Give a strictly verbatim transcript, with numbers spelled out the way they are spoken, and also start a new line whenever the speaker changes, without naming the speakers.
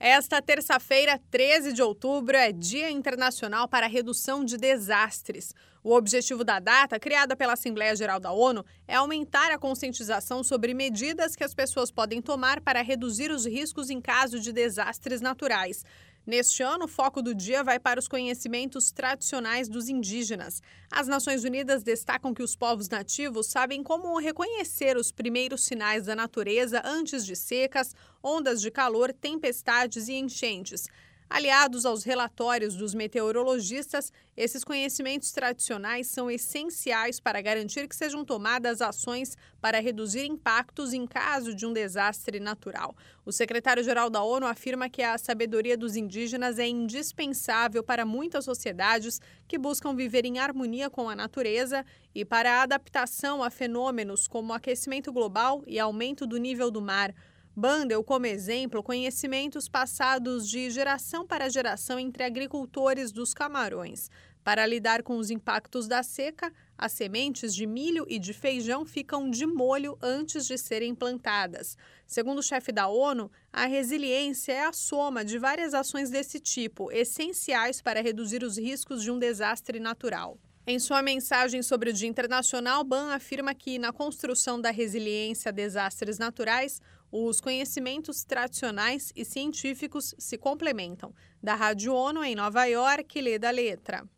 Esta terça-feira, treze de outubro, é Dia Internacional para a Redução de Desastres. O objetivo da data, criada pela Assembleia Geral da ONU, é aumentar a conscientização sobre medidas que as pessoas podem tomar para reduzir os riscos em caso de desastres naturais. Neste ano, o foco do dia vai para os conhecimentos tradicionais dos indígenas. As Nações Unidas destacam que os povos nativos sabem como reconhecer os primeiros sinais da natureza antes de secas, ondas de calor, tempestades e enchentes. Aliados aos relatórios dos meteorologistas, esses conhecimentos tradicionais são essenciais para garantir que sejam tomadas ações para reduzir impactos em caso de um desastre natural. O secretário-geral da ONU afirma que a sabedoria dos indígenas é indispensável para muitas sociedades que buscam viver em harmonia com a natureza e para a adaptação a fenômenos como aquecimento global e aumento do nível do mar. Ban deu como exemplo conhecimentos passados de geração para geração entre agricultores dos Camarões. Para lidar com os impactos da seca, as sementes de milho e de feijão ficam de molho antes de serem plantadas. Segundo o chefe da ONU, a resiliência é a soma de várias ações desse tipo, essenciais para reduzir os riscos de um desastre natural. Em sua mensagem sobre o Dia Internacional, Ban afirma que, na construção da resiliência a desastres naturais, os conhecimentos tradicionais e científicos se complementam. Da Rádio ONU, em Nova York, Leda Letra.